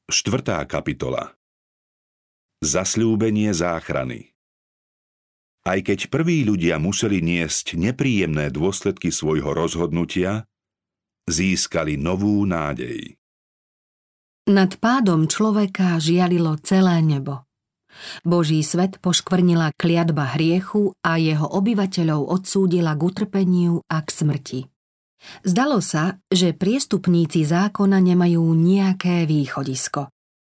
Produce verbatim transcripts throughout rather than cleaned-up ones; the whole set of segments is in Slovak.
Štvrtá kapitola. Zasľúbenie záchrany. Aj keď prví ľudia museli niesť nepríjemné dôsledky svojho rozhodnutia, získali novú nádej. Nad pádom človeka žiarilo celé nebo. Boží svet poškvrnila kliatba hriechu a jeho obyvateľov odsúdila k utrpeniu a k smrti. Zdalo sa, že priestupníci zákona nemajú nejaké východisko.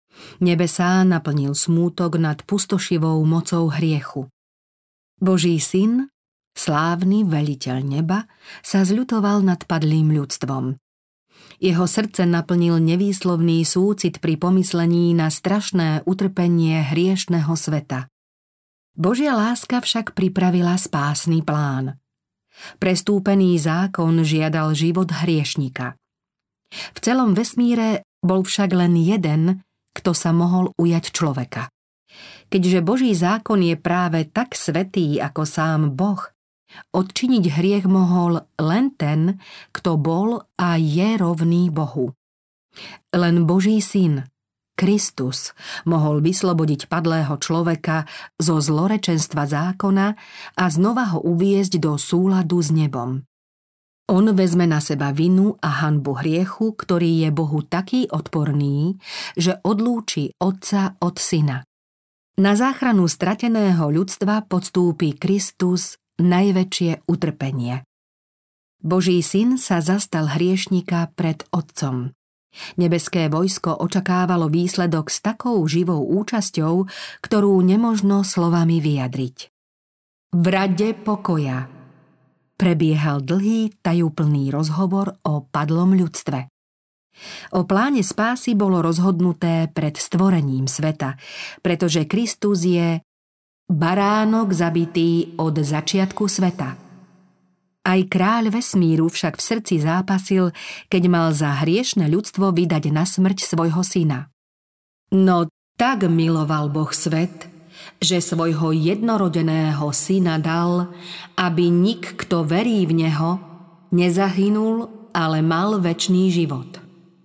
Nebesá naplnil smútok nad pustošivou mocou hriechu. Boží syn, slávny veliteľ neba, sa zľutoval nad padlým ľudstvom. Jeho srdce naplnil nevýslovný súcit pri pomyslení na strašné utrpenie hriešného sveta. Božia láska však pripravila spásny plán. Prestúpený zákon žiadal život hriešnika. V celom vesmíre bol však len jeden, kto sa mohol ujať človeka. Keďže Boží zákon je práve tak svätý ako sám Boh, odčiniť hriech mohol len ten, kto bol a je rovný Bohu. Len Boží syn, Kristus, mohol vyslobodiť padlého človeka zo zlorečenstva zákona a znova ho uviesť do súladu s nebom. On vezme na seba vinu a hanbu hriechu, ktorý je Bohu taký odporný, že odlúči otca od syna. Na záchranu strateného ľudstva podstúpi Kristus najväčšie utrpenie. Boží syn sa zastal hriešnika pred otcom. Nebeské vojsko očakávalo výsledok s takou živou účasťou, ktorú nemožno slovami vyjadriť. V rade pokoja prebiehal dlhý tajúplný rozhovor o padlom ľudstve. O pláne spásy bolo rozhodnuté pred stvorením sveta, pretože Kristus je baránok zabitý od začiatku sveta. Aj kráľ vesmíru však v srdci zápasil, keď mal za hriešne ľudstvo vydať na smrť svojho syna. No tak miloval Boh svet, že svojho jednorodeného syna dal, aby nik, kto verí v neho, nezahynul, ale mal večný život.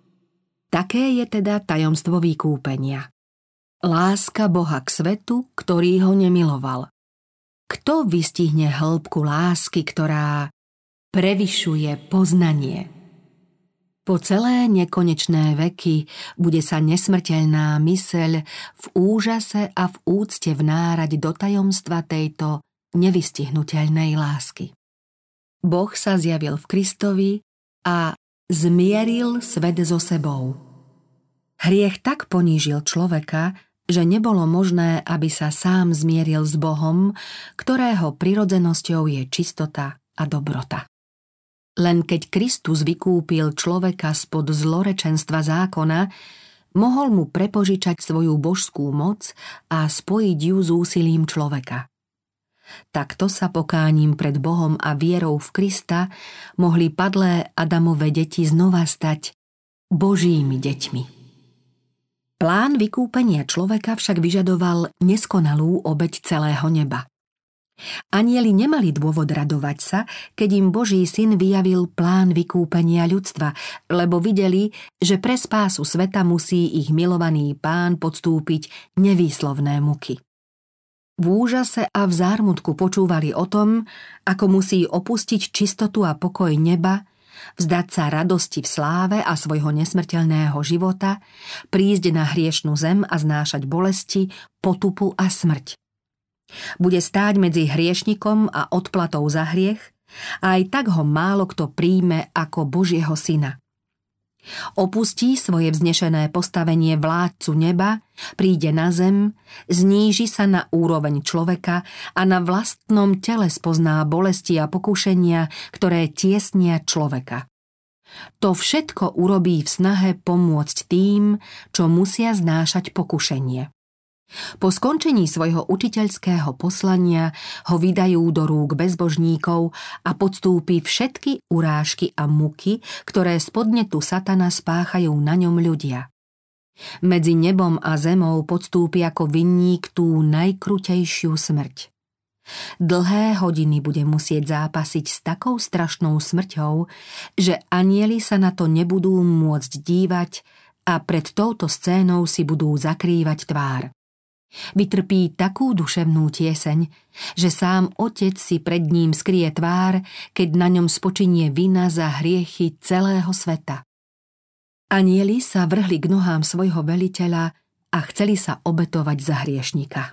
Také je teda tajomstvo vykúpenia. Láska Boha k svetu, ktorý ho nemiloval. Kto vystihne hĺbku lásky, ktorá prevyšuje poznanie? Po celé nekonečné veky bude sa nesmrteľná myseľ v úžase a v úcte vnárať do tajomstva tejto nevystihnuteľnej lásky. Boh sa zjavil v Kristovi a zmieril svet so sebou. Hriech tak ponížil človeka, že nebolo možné, aby sa sám zmieril s Bohom, ktorého prirodzenosťou je čistota a dobrota. Len keď Kristus vykúpil človeka spod zlorečenstva zákona, mohol mu prepožičať svoju božskú moc a spojiť ju s úsilím človeka. Takto sa pokáním pred Bohom a vierou v Krista mohli padlé Adamove deti znova stať Božími deťmi. Plán vykúpenia človeka však vyžadoval neskonalú obeť celého neba. Anjeli nemali dôvod radovať sa, keď im Boží syn vyjavil plán vykúpenia ľudstva, lebo videli, že pre spásu sveta musí ich milovaný Pán podstúpiť nevýslovné muky. V úžase a v zármutku počúvali o tom, ako musí opustiť čistotu a pokoj neba, vzdať sa radosti v sláve a svojho nesmrteľného života, prísť na hriešnú zem a znášať bolesti, potupu a smrť. Bude stáť medzi hriešnikom a odplatou za hriech a aj tak ho málo kto príjme ako Božieho syna. Opustí svoje vznešené postavenie vládcu neba, príde na zem, zníži sa na úroveň človeka a na vlastnom tele spozná bolesti a pokušenia, ktoré tiesnia človeka. To všetko urobí v snahe pomôcť tým, čo musia znášať pokušenie. Po skončení svojho učiteľského poslania ho vydajú do rúk bezbožníkov a podstúpi všetky urážky a muky, ktoré z podnetu satana spáchajú na ňom ľudia. Medzi nebom a zemou podstúpi ako vinník tú najkrutejšiu smrť. Dlhé hodiny bude musieť zápasiť s takou strašnou smrťou, že anjeli sa na to nebudú môcť dívať a pred touto scénou si budú zakrývať tvár. Vytrpí takú duševnú tieseň, že sám Otec si pred ním skrie tvár, keď na ňom spočinie vina za hriechy celého sveta. Anjeli sa vrhli k nohám svojho veliteľa a chceli sa obetovať za hriešnika.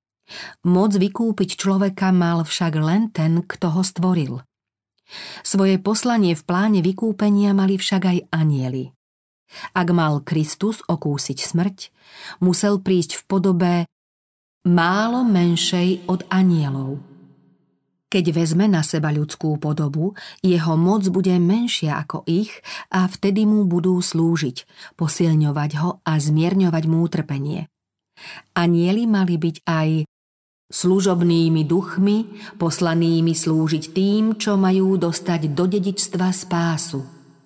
Moc vykúpiť človeka mal však len ten, kto ho stvoril. Svoje poslanie v pláne vykúpenia mali však aj anjeli. Ak mal Kristus okúsiť smrť, musel prísť v podobe málo menšej od anjelov. Keď vezme na seba ľudskú podobu, jeho moc bude menšia ako ich a vtedy mu budú slúžiť, posilňovať ho a zmierňovať mu utrpenie. Anjeli mali byť aj služobnými duchmi, poslanými slúžiť tým, čo majú dostať do dedičstva spásu.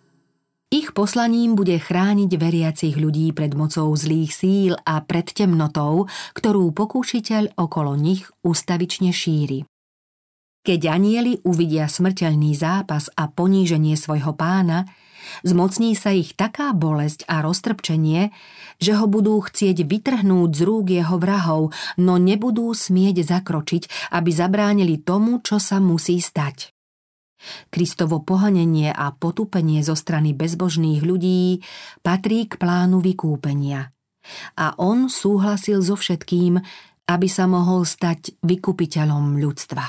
Ich poslaním bude chrániť veriacich ľudí pred mocou zlých síl a pred temnotou, ktorú pokúšiteľ okolo nich ustavične šíri. Keď anjeli uvidia smrteľný zápas a poníženie svojho pána, zmocní sa ich taká bolesť a roztrpčenie, že ho budú chcieť vytrhnúť z rúk jeho vrahov, no nebudú smieť zakročiť, aby zabránili tomu, čo sa musí stať. Kristovo pohanenie a potupenie zo strany bezbožných ľudí patrí k plánu vykúpenia. A on súhlasil so všetkým, aby sa mohol stať vykupiteľom ľudstva.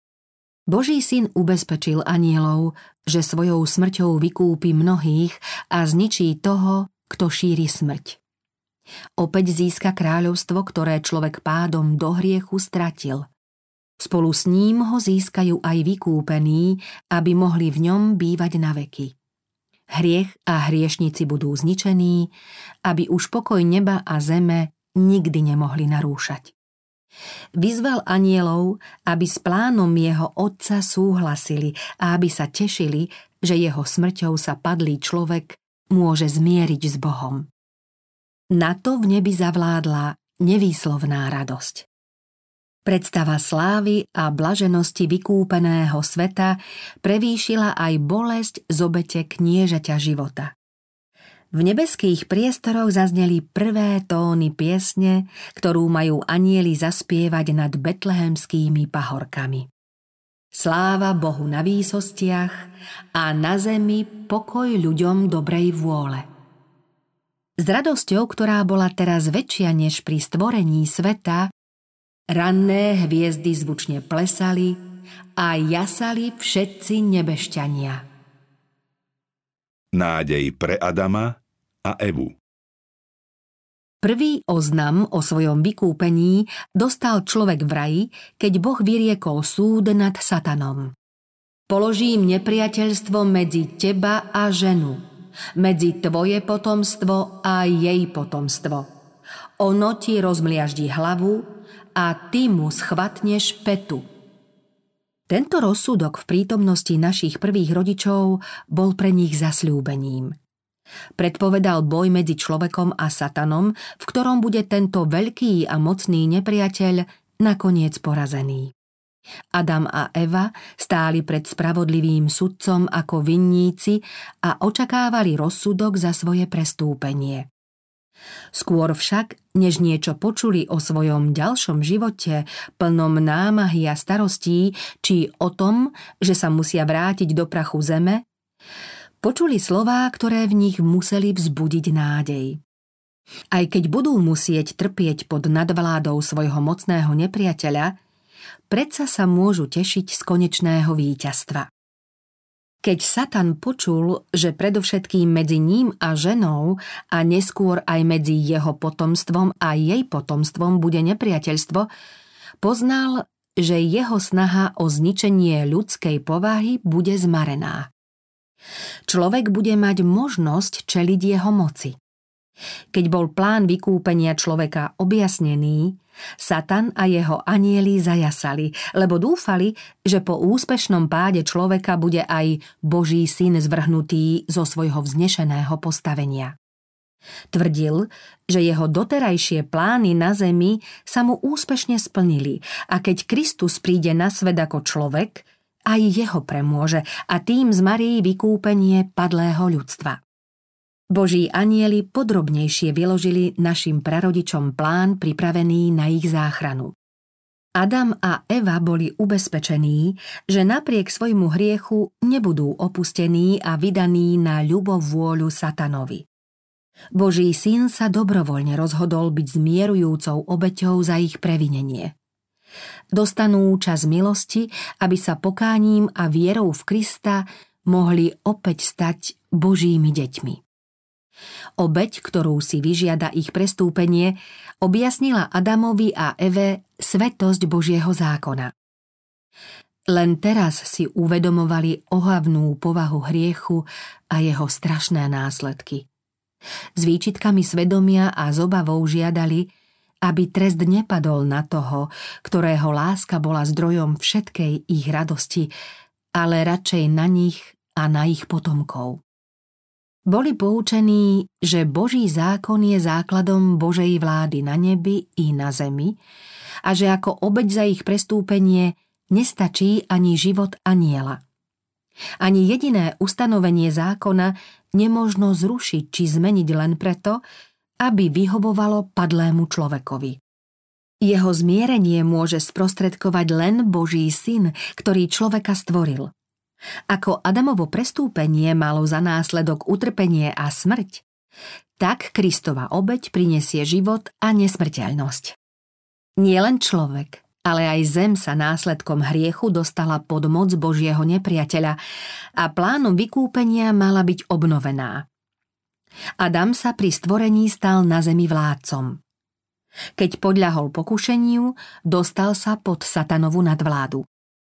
Boží syn ubezpečil anjelov, že svojou smrťou vykúpi mnohých a zničí toho, kto šíri smrť. Opäť získa kráľovstvo, ktoré človek pádom do hriechu stratil. Spolu s ním ho získajú aj vykúpení, aby mohli v ňom bývať na veky. Hriech a hriešnici budú zničení, aby už pokoj neba a zeme nikdy nemohli narúšať. Vyzval anjelov, aby s plánom jeho otca súhlasili a aby sa tešili, že jeho smrťou sa padlý človek môže zmieriť s Bohom. Na to v nebi zavládla nevýslovná radosť. Predstava slávy a blaženosti vykúpeného sveta prevýšila aj bolesť z obete kniežaťa života. V nebeských priestoroch zazneli prvé tóny piesne, ktorú majú anjeli zaspievať nad betlehemskými pahorkami. Sláva Bohu na výsostiach a na zemi pokoj ľuďom dobrej vôle. S radosťou, ktorá bola teraz väčšia než pri stvorení sveta, ranné hviezdy zvučne plesali a jasali všetci nebešťania. Nádej pre Adama a Evu. Prvý oznam o svojom vykúpení dostal človek v raji, keď Boh vyriekol súd nad Satanom. Položím nepriateľstvo medzi teba a ženu, medzi tvoje potomstvo a jej potomstvo. Ono ti rozmliaždí hlavu a ty mu schvatneš petu. Tento rozsudok v prítomnosti našich prvých rodičov bol pre nich zasľúbením. Predpovedal boj medzi človekom a Satanom, v ktorom bude tento veľký a mocný nepriateľ nakoniec porazený. Adam a Eva stáli pred spravodlivým sudcom ako vinníci a očakávali rozsudok za svoje prestúpenie. Skôr však, než niečo počuli o svojom ďalšom živote, plnom námahy a starostí, či o tom, že sa musia vrátiť do prachu zeme, počuli slová, ktoré v nich museli vzbudiť nádej. Aj keď budú musieť trpieť pod nadvládou svojho mocného nepriateľa, predsa sa môžu tešiť z konečného víťazstva. Keď Satan počul, že predovšetkým medzi ním a ženou a neskôr aj medzi jeho potomstvom a jej potomstvom bude nepriateľstvo, poznal, že jeho snaha o zničenie ľudskej povahy bude zmarená. Človek bude mať možnosť čeliť jeho moci. Keď bol plán vykúpenia človeka objasnený, Satan a jeho anjeli zajasali, lebo dúfali, že po úspešnom páde človeka bude aj Boží syn zvrhnutý zo svojho vznešeného postavenia. Tvrdil, že jeho doterajšie plány na zemi sa mu úspešne splnili a keď Kristus príde na svet ako človek, aj jeho premôže a tým zmarí vykúpenie padlého ľudstva. Boží anjeli podrobnejšie vyložili našim prarodičom plán pripravený na ich záchranu. Adam a Eva boli ubezpečení, že napriek svojmu hriechu nebudú opustení a vydaní na ľubovôľu satanovi. Boží syn sa dobrovoľne rozhodol byť zmierujúcou obeťou za ich previnenie. Dostanú čas milosti, aby sa pokáním a vierou v Krista mohli opäť stať Božími deťmi. Obeť, ktorú si vyžiada ich prestúpenie, objasnila Adamovi a Eve svätosť Božieho zákona. Len teraz si uvedomovali ohavnú povahu hriechu a jeho strašné následky. S výčitkami svedomia a s obavou žiadali, aby trest nepadol na toho, ktorého láska bola zdrojom všetkej ich radosti, ale radšej na nich a na ich potomkov. Boli poučení, že Boží zákon je základom Božej vlády na nebi i na zemi a že ako obeť za ich prestúpenie nestačí ani život anjela. Ani jediné ustanovenie zákona nemožno zrušiť či zmeniť len preto, aby vyhovovalo padlému človekovi. Jeho zmierenie môže sprostredkovať len Boží syn, ktorý človeka stvoril. Ako Adamovo prestúpenie malo za následok utrpenie a smrť, tak Kristova obeť prinesie život a nesmrteľnosť. Nie len človek, ale aj zem sa následkom hriechu dostala pod moc Božieho nepriateľa a plánom vykúpenia mala byť obnovená. Adam sa pri stvorení stal na zemi vládcom. Keď podľahol pokušeniu, dostal sa pod satanovú nadvládu.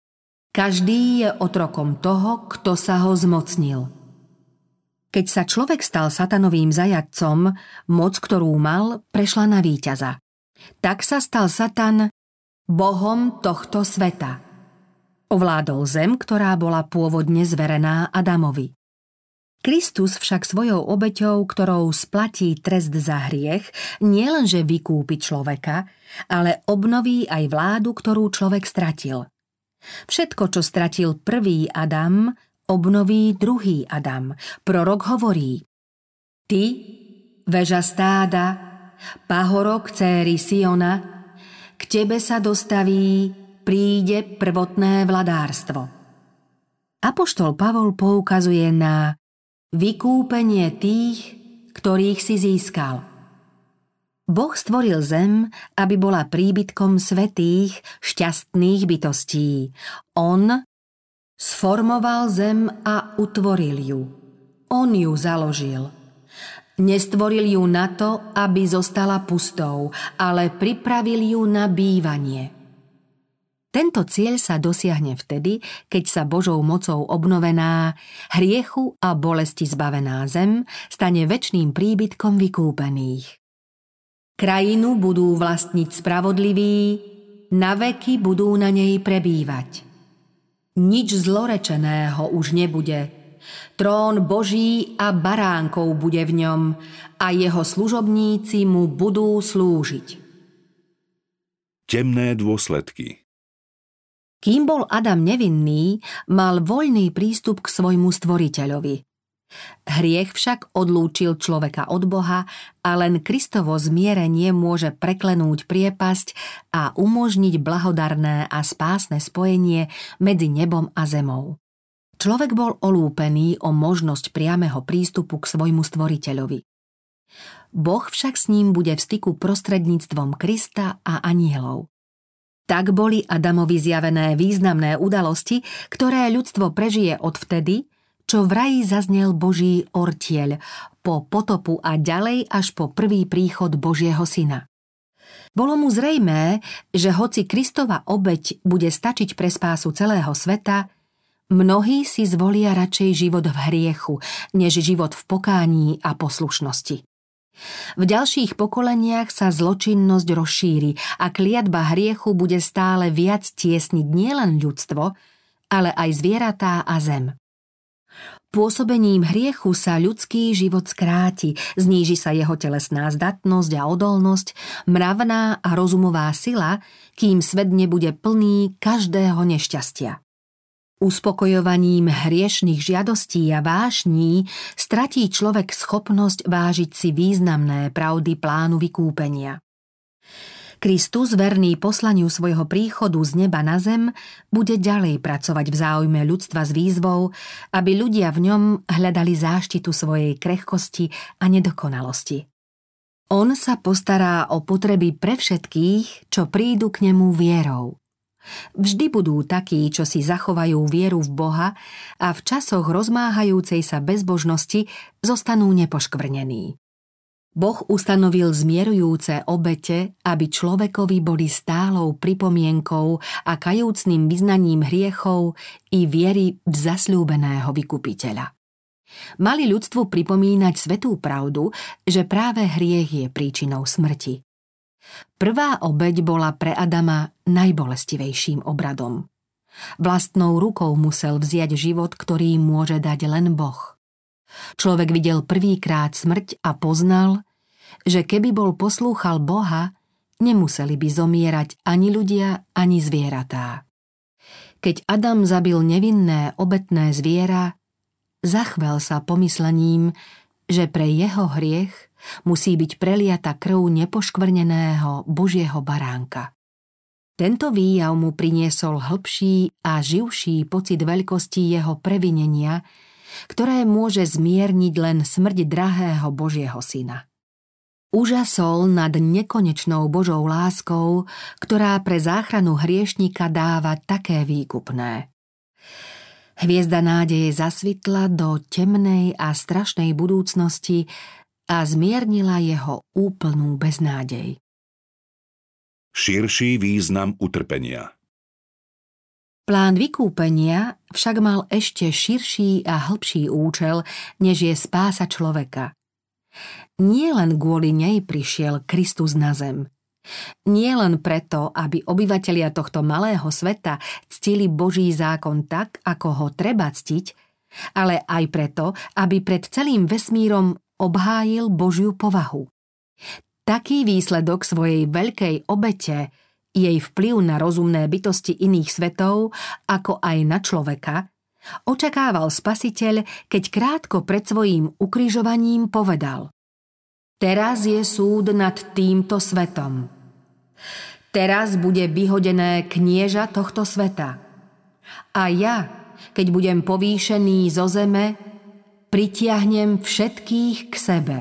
Každý je otrokom toho, kto sa ho zmocnil. Keď sa človek stal satanovým zajatcom, moc, ktorú mal, prešla na víťaza. Tak sa stal Satan bohom tohto sveta. Ovládol zem, ktorá bola pôvodne zverená Adamovi. Kristus však svojou obeťou, ktorou splatí trest za hriech, nielenže vykúpi človeka, ale obnoví aj vládu, ktorú človek stratil. Všetko, čo stratil prvý Adam, obnoví druhý Adam. Prorok hovorí: Ty, veža stáda, pahorok céry Siona, k tebe sa dostaví, príde prvotné vladárstvo. Apoštol Pavol poukazuje na vykúpenie tých, ktorých si získal. Boh stvoril zem, aby bola príbytkom svätých, šťastných bytostí. On sformoval zem a utvoril ju. On ju založil. Nestvoril ju na to, aby zostala pustou, ale pripravil ju na bývanie. Tento cieľ sa dosiahne vtedy, keď sa Božou mocou obnovená, hriechu a bolesti zbavená zem stane večným príbytkom vykúpených. Krajinu budú vlastniť spravodliví, na veky budú na nej prebývať. Nič zlorečeného už nebude. Trón Boží a baránkov bude v ňom a jeho služobníci mu budú slúžiť. Temné dôsledky. Kým bol Adam nevinný, mal voľný prístup k svojmu stvoriteľovi. Hriech však odlúčil človeka od Boha a len Kristovo zmierenie môže preklenúť priepasť a umožniť blahodarné a spásne spojenie medzi nebom a zemou. Človek bol olúpený o možnosť priameho prístupu k svojmu stvoriteľovi. Boh však s ním bude v styku prostredníctvom Krista a anjelov. Tak boli Adamovi zjavené významné udalosti, ktoré ľudstvo prežije odvtedy, čo v raji zaznel Boží ortieľ, po potopu a ďalej až po prvý príchod Božieho syna. Bolo mu zrejmé, že hoci Kristova obeť bude stačiť pre spásu celého sveta, mnohí si zvolia radšej život v hriechu, než život v pokání a poslušnosti. V ďalších pokoleniach sa zločinnosť rozšíri a kliatba hriechu bude stále viac tiesniť nielen ľudstvo, ale aj zvieratá a zem. Pôsobením hriechu sa ľudský život skráti, zníži sa jeho telesná zdatnosť a odolnosť, mravná a rozumová sila, kým svet nebude plný každého nešťastia. Uspokojovaním hriešnych žiadostí a vášní stratí človek schopnosť vážiť si významné pravdy plánu vykúpenia. Kristus, verný poslaniu svojho príchodu z neba na zem, bude ďalej pracovať v záujme ľudstva s výzvou, aby ľudia v ňom hľadali záštitu svojej krehkosti a nedokonalosti. On sa postará o potreby pre všetkých, čo prídu k nemu vierou. Vždy budú takí, čo si zachovajú vieru v Boha a v časoch rozmáhajúcej sa bezbožnosti zostanú nepoškvrnení. Boh ustanovil zmierujúce obete, aby človekovi boli stálou pripomienkou a kajúcným vyznaním hriechov i viery v zasľúbeného vykupiteľa. Mali ľudstvu pripomínať svätú pravdu, že práve hriech je príčinou smrti. Prvá obeť bola pre Adama najbolestivejším obradom. Vlastnou rukou musel vziať život, ktorý môže dať len Boh. Človek videl prvýkrát smrť a poznal, že keby bol poslúchal Boha, nemuseli by zomierať ani ľudia, ani zvieratá. Keď Adam zabil nevinné obetné zviera, zachvel sa pomyslením, že pre jeho hriech musí byť preliata krv nepoškvrneného Božieho baránka. Tento výjav mu priniesol hlbší a živší pocit veľkosti jeho previnenia, ktoré môže zmierniť len smrť drahého Božieho syna. Úžasol nad nekonečnou Božou láskou, ktorá pre záchranu hriešnika dáva také výkupné. Hviezda nádeje zasvitla do temnej a strašnej budúcnosti a zmiernila jeho úplnú beznádej. Širší význam utrpenia. Plán vykúpenia však mal ešte širší a hlbší účel, než je spása človeka. Nie len kvôli nej prišiel Kristus na zem. Nie len preto, aby obyvatelia tohto malého sveta ctili Boží zákon tak, ako ho treba ctiť, ale aj preto, aby pred celým vesmírom obhájil Božiu povahu. Taký výsledok svojej veľkej obete, jej vplyv na rozumné bytosti iných svetov, ako aj na človeka, očakával Spasiteľ, keď krátko pred svojím ukrižovaním povedal: Teraz je súd nad týmto svetom. Teraz bude vyhodené knieža tohto sveta. A ja, keď budem povýšený zo zeme, pritiahnem všetkých k sebe.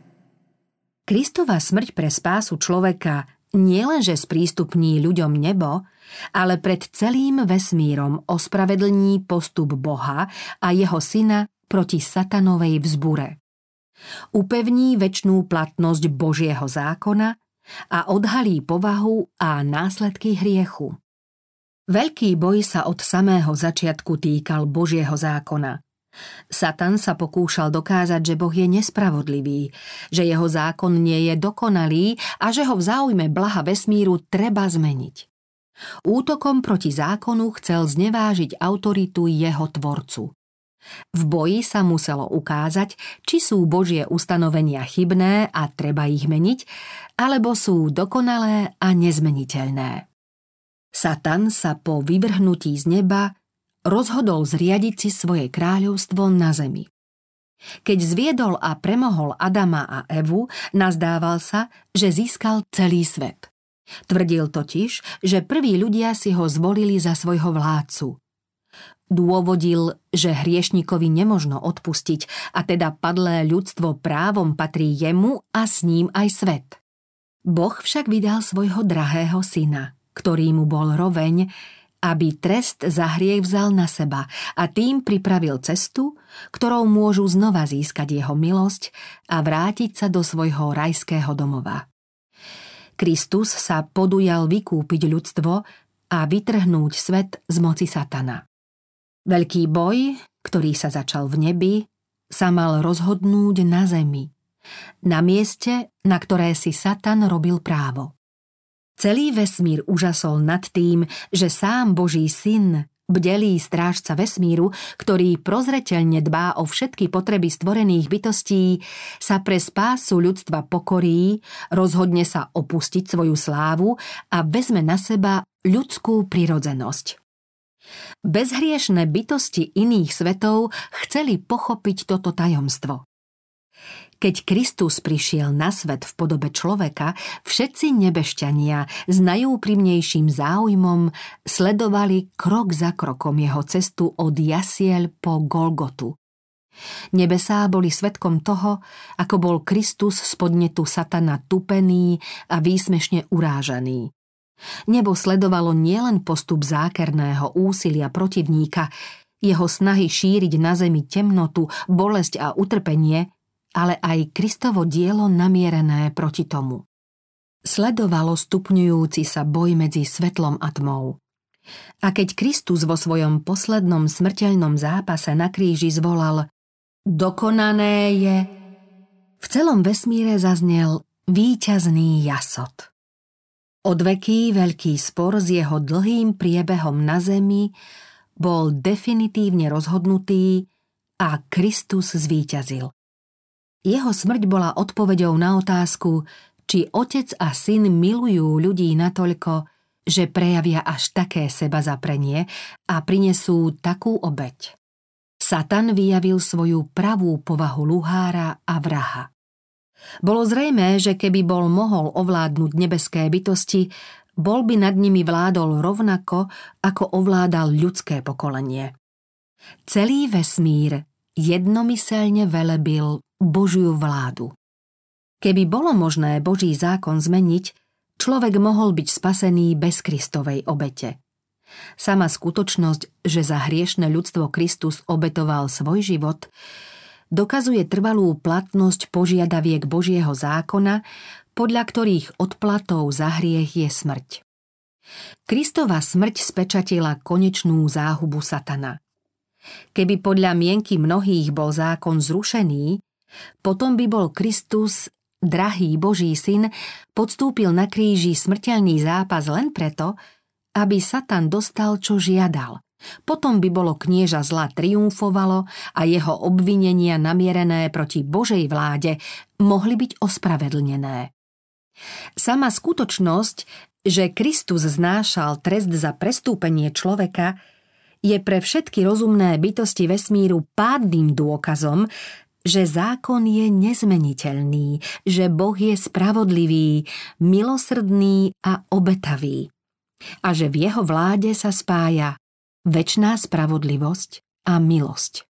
Kristova smrť pre spásu človeka nielenže sprístupní ľuďom nebo, ale pred celým vesmírom ospravedlní postup Boha a jeho syna proti satanovej vzbure. Upevní večnú platnosť Božieho zákona a odhalí povahu a následky hriechu. Veľký boj sa od samého začiatku týkal Božieho zákona. Satan sa pokúšal dokázať, že Boh je nespravodlivý, že jeho zákon nie je dokonalý a že ho v záujme blaha vesmíru treba zmeniť. Útokom proti zákonu chcel znevážiť autoritu jeho tvorcu. V boji sa muselo ukázať, či sú Božie ustanovenia chybné a treba ich meniť, alebo sú dokonalé a nezmeniteľné. Satan sa po vyvrhnutí z neba rozhodol zriadiť si svoje kráľovstvo na zemi. Keď zviedol a premohol Adama a Evu, nazdával sa, že získal celý svet. Tvrdil totiž, že prví ľudia si ho zvolili za svojho vládcu. Dôvodil, že hriešnikovi nemožno odpustiť a teda padlé ľudstvo právom patrí jemu a s ním aj svet. Boh však vydal svojho drahého syna, ktorý mu bol roveň, aby trest za hriech vzal na seba a tým pripravil cestu, ktorou môžu znova získať jeho milosť a vrátiť sa do svojho rajského domova. Kristus sa podujal vykúpiť ľudstvo a vytrhnúť svet z moci satana. Veľký boj, ktorý sa začal v nebi, sa mal rozhodnúť na zemi, na mieste, na ktoré si Satan robil právo. Celý vesmír úžasol nad tým, že sám Boží syn, bdelý strážca vesmíru, ktorý prozreteľne dbá o všetky potreby stvorených bytostí, sa pre spásu ľudstva pokorí, rozhodne sa opustiť svoju slávu a vezme na seba ľudskú prirodzenosť. Bezhriešne bytosti iných svetov chceli pochopiť toto tajomstvo. Keď Kristus prišiel na svet v podobe človeka, všetci nebešťania s najúprimnejším záujmom sledovali krok za krokom jeho cestu od jasiel po Golgotu. Nebesá boli svedkom toho, ako bol Kristus z podnetu satana tupený a výsmešne urážaný. Nebo sledovalo nielen postup zákerného úsilia protivníka, jeho snahy šíriť na zemi temnotu, bolesť a utrpenie, ale aj Kristovo dielo namierené proti tomu. Sledovalo stupňujúci sa boj medzi svetlom a tmou. A keď Kristus vo svojom poslednom smrteľnom zápase na kríži zvolal dokonané je, v celom vesmíre zaznel víťazný jasot. Odveký veľký spor s jeho dlhým priebehom na zemi bol definitívne rozhodnutý a Kristus zvíťazil. Jeho smrť bola odpoveďou na otázku, či otec a syn milujú ľudí natoľko, že prejavia až také sebazaprenie a prinesú takú obeť. Satan vyjavil svoju pravú povahu luhára a vraha. Bolo zrejmé, že keby bol mohol ovládnuť nebeské bytosti, bol by nad nimi vládol rovnako, ako ovládal ľudské pokolenie. Celý vesmír jednomyselne velebil Božiu vládu. Keby bolo možné Boží zákon zmeniť, človek mohol byť spasený bez Kristovej obete. Sama skutočnosť, že za hriešne ľudstvo Kristus obetoval svoj život, dokazuje trvalú platnosť požiadaviek Božieho zákona, podľa ktorých odplatou za hriech je smrť. Kristova smrť spečatila konečnú záhubu satana. Keby podľa mienky mnohých bol zákon zrušený, potom by bol Kristus, drahý Boží syn, podstúpil na kríži smrteľný zápas len preto, aby Satan dostal, čo žiadal. Potom by bolo knieža zla triumfovalo a jeho obvinenia namierené proti Božej vláde mohli byť ospravedlnené. Sama skutočnosť, že Kristus znášal trest za prestúpenie človeka, je pre všetky rozumné bytosti vesmíru pádnym dôkazom, že zákon je nezmeniteľný, že Boh je spravodlivý, milosrdný a obetavý. A že v jeho vláde sa spája večná spravodlivosť a milosť.